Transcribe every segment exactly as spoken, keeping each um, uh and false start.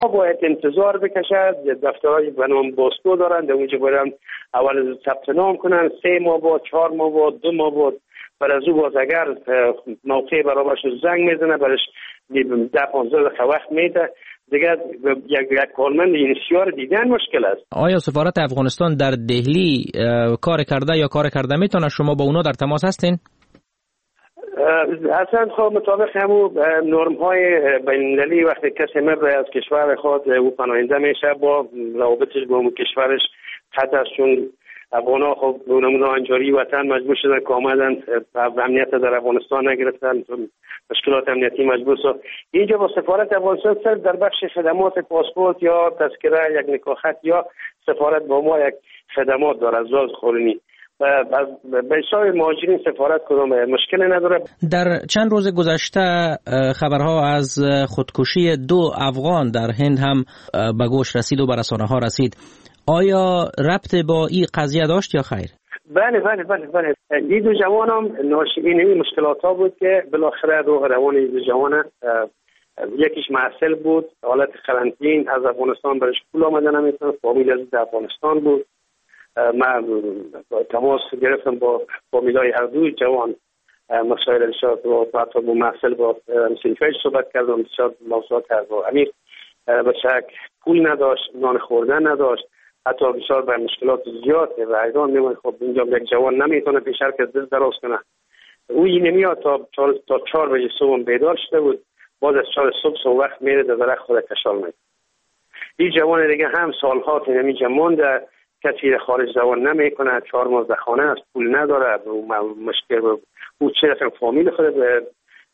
باید انتظار بکشد. دفترهای بنام باسکو دارند، در اونجا باید اول ثبت نام کنن، سه ماه بعد، چهار ماه بعد، دو ماه بعد. بعد از او باز اگر موقع برابرش زنگ میزنه، برش ده پانزده دقیقه وقت میده دیگه. یک یک کارمند اینسیار دیدن مشکل است. آیا سفارت افغانستان در دهلی کار کرده یا کار کرده میتونه؟ شما با اونا در تماس هستین؟ اصلا خب مطابق همون نرم های بین المللی وقتی کسی مبره از کشور خود او پناهنده میشه، با روابطش با اون کشورش قطع است. چون افغان خب به نمونه انجاری وطن مجبور شدن که آمدن امنیت در افغانستان نگرفتن، مشکلات امنیتی مجبور شد. اینجا با سفارت افغانستان صرف در بخش خدمات پاسپورت یا تذکره یک نکاحت یا سفارت با ما یک خدمات داره از لحاظ قانونی. به حساب مهاجرین سفارت کدام مشکلی نداره. در چند روز گذشته خبرها از خودکشی دو افغان در هند هم به گوش رسید و به رسانه ها رسید. آیا ربط با این قضیه داشت یا خیر؟ بله بله بله بله. این دو جوان هم ناشی این مشکلات ها بود که بالاخره روح روان این دو جوان، یکیش معسل بود، حالت قرنطین، از افغانستان برش پول آمده نمیتونه، فامیل از افغانستان بود. من تماس گرفتم با فامیلای هر دوی جوان، مسائل ارشاد و بعد با معسل با سیفیش صحبت کردم، بسیار موضوعات کرد و امیر بچک پول نداشت، نان خوردن نداشت، حتی بسیار به مشکلات زیاد و ایران میمونه. خب اینجا یک جوان نمیتونه پیشر که دل دراز کنه، او این نمیاد تا چهار تا چهار بجه صبح بیدار شده بود، باز از چهار صبح صبح وقت میره در درخت خود کشال میده. این جوان دیگه هم سالها اینجا مونده، کسی خارج زبان نمیکنه، چهار ماه در خانه است، پول نداره، مشکل او چه رقم فامیل خود به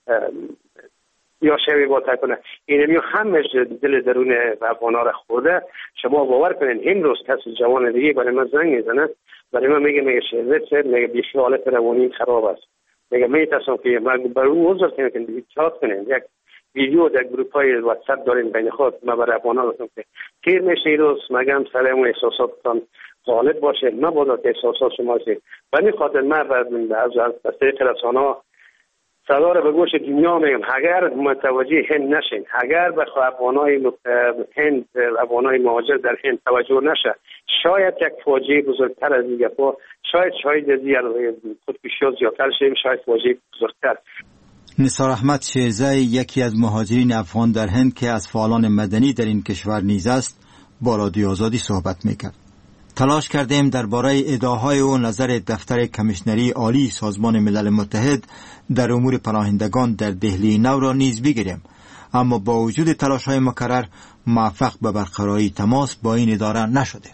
یا شوی با کنه. این میو همش دل درون افغانا را خورده. شما باور کنین امروز کسی جوان دیگه برای من زنگ میزنه، برای من میگه میگه شهرت میگه بیشتر حالت روانی خراب است، میگه میترسم که من برای او عذر کنم که چات کنین. یک ویدیو در گروپ های واتساپ دارین بین خود، ما برای افغانا گفتم که کیر میشه روز مگم سلام و احساساتتان غالب باشه، ما باید احساسات شما شید. برای خاطر من از از طریق رسانه‌ها صدا رو به گوش دنیا میگم، اگر متوجه هند نشین، اگر به افغانای هند، افغانای مهاجر در هند توجه نشه، شاید یک فاجعه بزرگتر از دیگه با شاید شاید از خودکشی زیادتر شیم، شاید فاجعه بزرگتر. نثار احمد شیرزای یکی از مهاجرین افغان در هند که از فعالان مدنی در این کشور نیز است با رادیو آزادی صحبت میکرد. تلاش کردیم درباره ادعاهای او نظر دفتر کمیشنری عالی سازمان ملل متحد در امور پناهندگان در دهلی نو را نیز بگیریم، اما با وجود تلاش‌های مکرر موفق به برقراری تماس با این اداره نشده.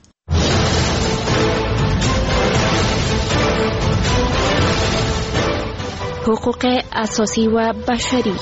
حقوق اساسی و بشری.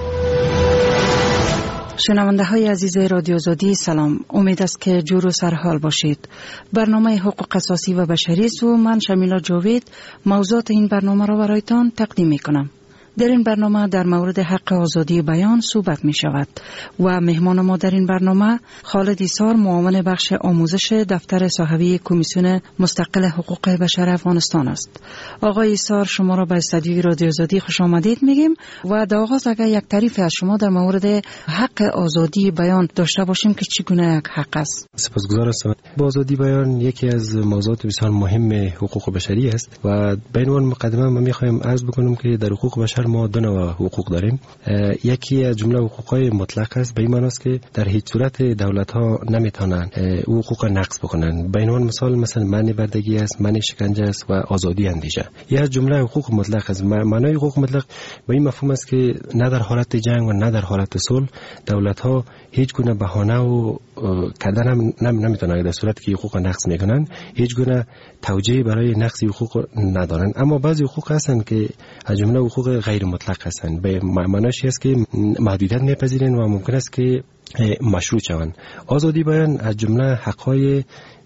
شنونده های عزیز رادیو آزادی سلام، امید است که جور و سرحال باشید. برنامه حقوق اساسی و بشری است و من شمیلا جاوید موضوعات این برنامه را برایتان تقدیم می کنم. در این برنامه در مورد حق آزادی بیان صحبت می شود و مهمان ما در این برنامه خالد ایسار، معاون بخش آموزش دفتر صاحبی کمیسیون مستقل حقوق بشر افغانستان است. آقای ایسار، شما را به استودیوی رادیو آزادی خوش آمدید میگیم و در آغاز اگر یک تعریف از شما در مورد حق آزادی بیان داشته باشیم که چگونه یک حق است. سپاسگزار هستم. آزادی بیان یکی از موضوعات بسیار مهم حقوق بشری است و به عنوان مقدمه من میخوایم عرض بکنم که در حقوق بشر ما دو نوع حقوق داریم. یکی از جمله حقوقهای مطلق است، به این معنی است که در هیچ صورت دولت ها نمیتونن حقوق نقض بکنن. به عنوان مثال مثلا منع بردگی است، منع شکنجه است و آزادی اندیشه. یه از جمله حقوق مطلق است. معنای حقوق مطلق به این مفهوم است که نه در حالت جنگ و نه در حالت صلح دولت ها هیچ گونه بهانه و کردن هم نمیتونن، در صورتی که حقوق نقض میکنن هیچ گونه توجیه برای نقض حقوق ندارن. اما بعضی حقوق هستن که از جمله حقوق غیر مطلق هستند. به معناش است که محدودیت میپذیرند و ممکن است که مشروط شوند. آزادی بیان از جمله حقهای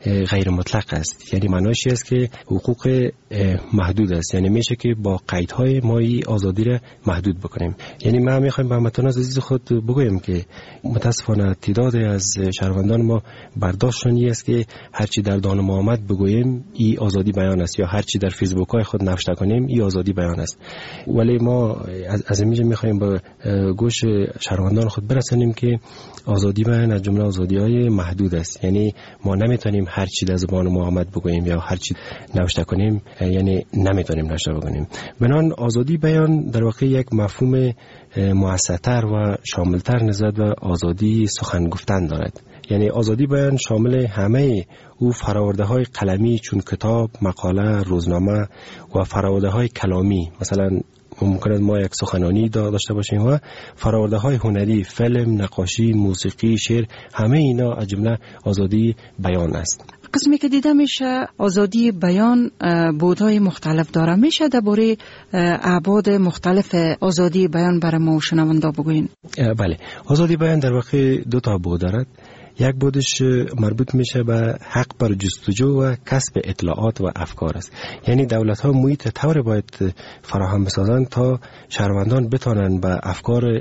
غیر مطلق است. یعنی معناش است که حقوق محدود است، یعنی میشه که با قیدهای ما این آزادی را محدود بکنیم. یعنی ما میخوایم به هموطنان عزیز خود بگویم که متاسفانه تعداد از شهروندان ما برداشتشون است که هرچی در دان ما آمد بگوییم این آزادی بیان است، یا هرچی در فیسبوک های خود نوشته کنیم این آزادی بیان است. ولی ما از از اینجا میخوایم به گوش شهروندان خود برسانیم که آزادی بیان از جمله آزادی های محدود است. یعنی ما نمیتونیم هر چی در زبان ما آمد بگوییم یا هر چی نوشته کنیم، یعنی نمیتونیم نوشته بکنیم. بنابراین آزادی بیان در واقع یک مفهوم موسع‌تر و شاملتر نسبت به آزادی سخن گفتن دارد. یعنی آزادی بیان شامل همه او فراورده های قلمی چون کتاب، مقاله، روزنامه و فراورده های کلامی، مثلا ممکن ما یک سخنانی داشته باشیم، و فراورده های هنری، فیلم، نقاشی، موسیقی، شعر، همه اینا از جمله آزادی بیان است. قسمی که دیده میشه آزادی بیان بودهای مختلف داره، میشه درباره ابعاد مختلف آزادی بیان برای ما شنوندا بگوین؟ بله، آزادی بیان در واقع دو تا بود دارد. یک بودش مربوط میشه به حق بر جستجو و کسب اطلاعات و افکار است. یعنی دولت ها محیط طور باید فراهم بسازند تا شهروندان بتانند به افکار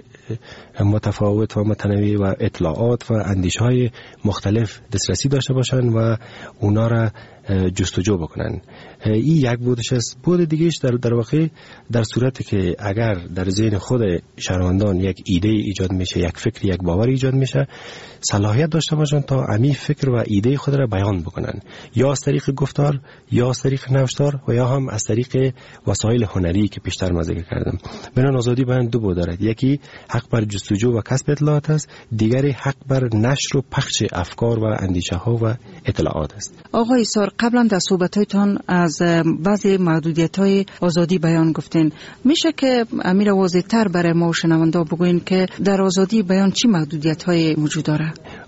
متفاوت و متنوع و اطلاعات و اندیشه های مختلف دسترسی داشته باشند و اونا را جستجو بکنن. این یک بودش است. بود دیگهش در در واقع در صورتی که اگر در ذهن خود شهروندان یک ایده ایجاد میشه، یک فکر، یک باور ایجاد میشه، صلاحیت داشته باشن تا امی فکر و ایده خود را بیان بکنن، یا از طریق گفتار، یا از طریق نوشتار، و یا هم از طریق وسایل هنری که پیشتر من ذکر کردم. بنابراین آزادی بیان دو بود دارد. یکی حق بر جستجو و کسب اطلاعات است، دیگری حق بر نشر و پخش افکار و اندیشه ها و اطلاعات است. آقای ایثار، قبلا در صحبت‌هایتان از بعضی محدودیت‌های آزادی بیان گفتین. میشه که امیر واضح‌تر برای ما شنوندا بگوین که در آزادی بیان چی محدودیت‌های موجود داره؟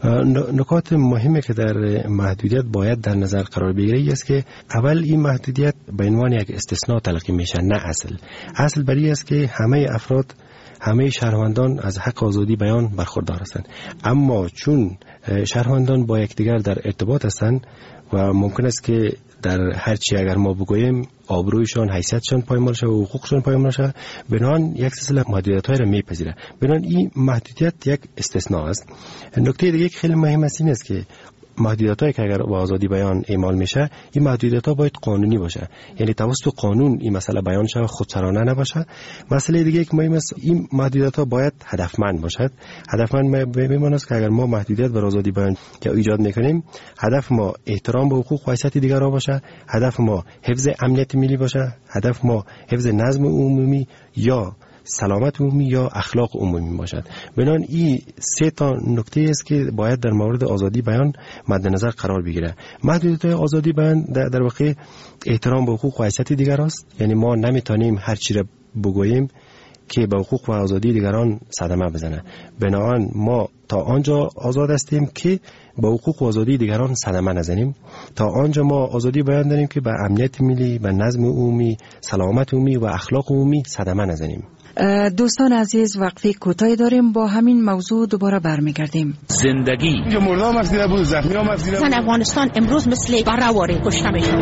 نکات مهمه که در محدودیت باید در نظر قرار بگیره است که اول این محدودیت به عنوان یک استثناء تلقی میشه، نه اصل. اصل بری است که همه افراد، همه شهروندان از حق آزادی بیان برخوردار هستند. اما چون شهروندان با یکدیگر در ارتباط هستند و ممکن است که در هر چی اگر ما بگوییم آبرویشان، حیثیتشان پایمال شه و حقوقشان پایمال شه، بنان یک سلسله محدودیت‌های را میپذیره. بنان این محدودیت یک استثناء است. نکته دیگه که خیلی مهم است این است که محدودیت‌هایی که اگر با آزادی بیان اعمال میشه، این محدودیت‌ها باید قانونی باشه. یعنی توسط قانون این مسئله بیان شه، خودسرانه نباشه. مسئله دیگه که مهم است، این محدودیت‌ها باید هدفمند باشد. هدفمند بماند که اگر ما محدودیت بر آزادی بیان که ایجاد میکنیم، هدف ما احترام به حقوق و حیثیت دیگران باشه، هدف ما حفظ امنیت ملی باشه، هدف ما حفظ نظم عمومی یا سلامت عمومی یا اخلاق عمومی باشد. بنان این سه تا نکته است که باید در مورد آزادی بیان مد نظر قرار بگیره. محدودیت آزادی بیان در, در واقع احترام به حقوق و حیثیت دیگر است. یعنی ما نمیتونیم هر چی را بگوییم که به حقوق و آزادی دیگران صدمه بزنه. بنابراین ما تا آنجا آزاد هستیم که به حقوق و آزادی دیگران صدمه نزنیم، تا آنجا ما آزادی بیان داریم که به امنیت ملی، به نظم عمومی، سلامت عمومی و اخلاق عمومی صدمه نزنیم. دوستان عزیز، وقفه کوتاهی داریم، با همین موضوع دوباره برمیگردیم. زندگی اینجا مردم مسئله بود، زخمی ها مسئله بود. زن افغانستان امروز مثل برآواره کشته میشن.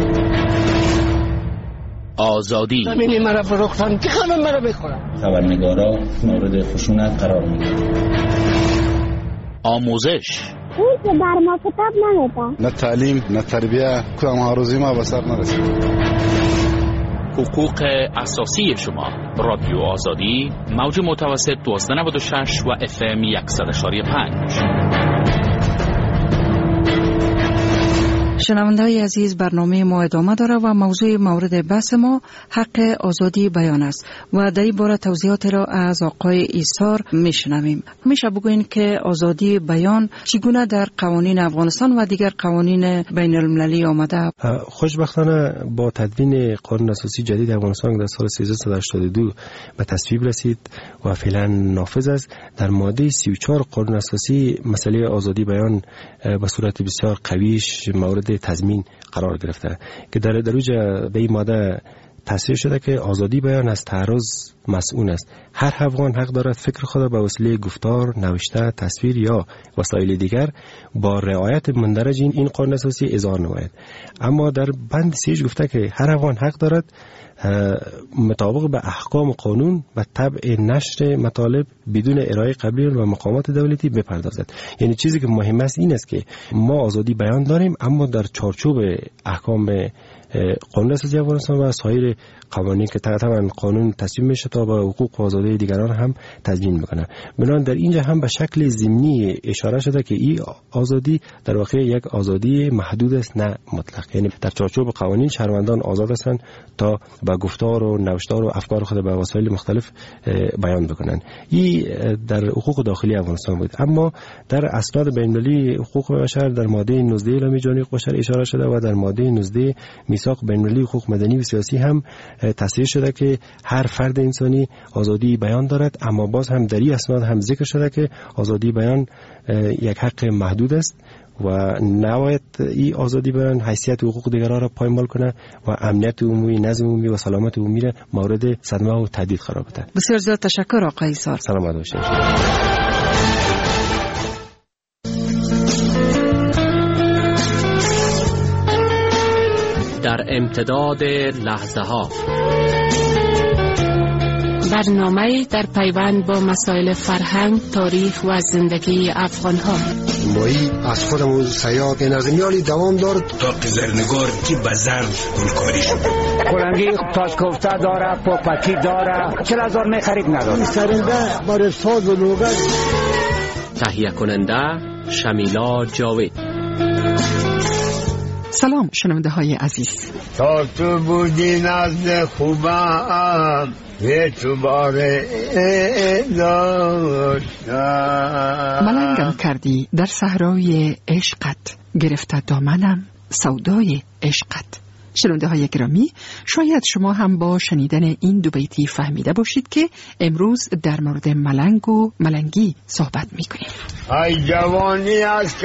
آزادی زمینی مرا فروختن که خانم مرا بخورن. خبرنگارا مورد خشونت قرار میگیرن. آموزش اون که بر ما کتاب نمیده، نه تعلیم نه تربیه، کدام آرزوی ما به سر نرسید. حقوق اساسی شما. رادیو آزادی، موج متوسط دوازده نود و شش و اف ام صد و شش و پنج. شنونده‌های عزیز، برنامه ما ادامه داره و موضوع مورد بحث ما حق آزادی بیان است و در این باره توضیحات را از آقای ایثار میشنویم. میشه بگوین که آزادی بیان چگونه در قوانین افغانستان و دیگر قوانین بین المللی آمده؟ خوشبختانه با تدوین قانون اساسی جدید افغانستان در سال سیزده هشتاد و دو به تصویب رسید و فعلا نافذ است. در ماده سی و چهار قانون اساسی مسئله آزادی بیان به صورت بسیار قویش مورد تضمین قرار گرفته که در دروج به این ماده تصریح شده که آزادی بیان از تعرض مسئول است. هر افغان حق دارد فکر خود به وسیله گفتار، نوشته، تصویر یا وسایل دیگر با رعایت مندرج این قانون اساسی اظهار نماید. اما در بند سیج گفته که هر افغان حق دارد مطابق به احکام قانون و طبع نشر مطالب بدون ارائه قبلی و مقامات دولتی بپردازد. یعنی چیزی که مهم است این است که ما آزادی بیان داریم، اما در چارچوب احکام قانون اساسی افغانستان و سایر قوانین که طبعا قانون تصمیم میشه تا به حقوق و آزادی دیگران هم تضمین میکنه. بنابراین در اینجا هم به شکل ضمنی اشاره شده که این آزادی در واقع یک آزادی محدود است، نه مطلق. یعنی در چارچوب قوانین شهروندان آزاد هستند تا به گفتار و نوشتار و افکار خود به وسایل مختلف بیان بکنن. این در حقوق داخلی افغانستان بود. اما در اسناد بین‌المللی حقوق بشر در ماده نوزده اعلامیه جهانی حقوق بشر اشاره شده و در ماده نوزده میثاق بین‌المللی حقوق مدنی و سیاسی هم تصریح شده که هر فرد انسانی آزادی بیان دارد، اما باز هم در این اسناد هم ذکر شده که آزادی بیان یک حق محدود است و نباید این آزادی بیان حیثیت حقوق دیگران را پایمال کنه و امنیت عمومی، نظم عمومی و سلامت عمومی را مورد صدمه و تهدید قرار بده. بسیار زیاد تشکر آقای ایثار. سلامت باشید. در امتداد لحظه ها برنامه در پیوند با مسائل فرهنگ، تاریخ و زندگی افغان ها. مایی از خودمون سیاد نظمیالی دوام دارد تا زرنگار که بزرد گلکاری شد. کلنگی تاج کوفته داره، پاپکی داره، چل هزار میخرید نداره. سرنده برای ساز و لوگت. تهیه کننده شمیلا جاوید. سلام شنونده های عزیز. تا تو بودی نزد خوبم یه تو باره داشتم، ملنگم کردی در صحرای عشقت، گرفته دامنم سودای عشقت. شنونده های گرامی، شاید شما هم با شنیدن این دو بیتی فهمیده باشید که امروز در مورد ملنگ و ملنگی صحبت میکنیم. ای جوانی از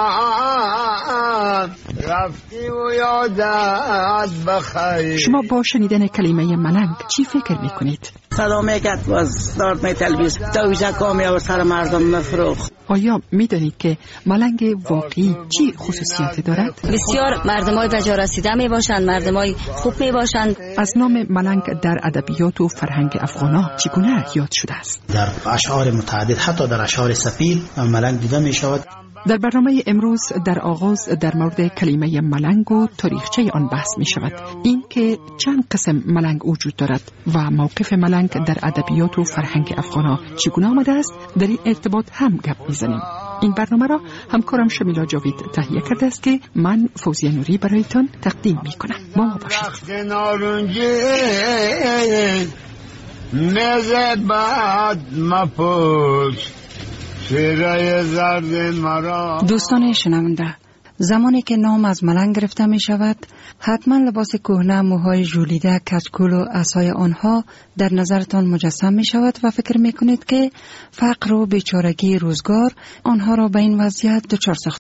کفم رفتی و یادت بخیر. شما با شنیدن کلمه ملنگ چی فکر میکنید؟ صدا میکرد باز دارد میتلبیز دویزه کامی و سر مردم مفروخ. آیا میدانید که ملنگ واقعی چی خصوصیاتی دارد؟ بسیار مردمای به جا رسیده می باشند، مردمای خوب می باشند. از نام ملنگ در ادبیات و فرهنگ افغانا چگونه یاد شده است؟ در اشعار متعدد، حتی در اشعار سپید ملنگ دیده می شود. در برنامه امروز در آغاز در مورد کلمه ملنگ و تاریخچه آن بحث می شود. این که چند قسم ملنگ وجود دارد و موقف ملنگ در ادبیات و فرهنگ افغانا چگونه آمده است، در این ارتباط هم گپ میزنیم. این برنامه را همکارم شمیلا جاوید تهیه کرده است که من فوزیه نوری برایتان تقدیم می کنم. با ما باشید. دوستان شنونده، زمانی که نام از ملنگ گرفته می شود، حتما لباس کهنه، موهای ژولیده، کچکول و عصای آنها در نظرتان مجسم می شود و فکر می کنید که فقر و بیچارگی روزگار آنها را به این وضعیت دچار ساخته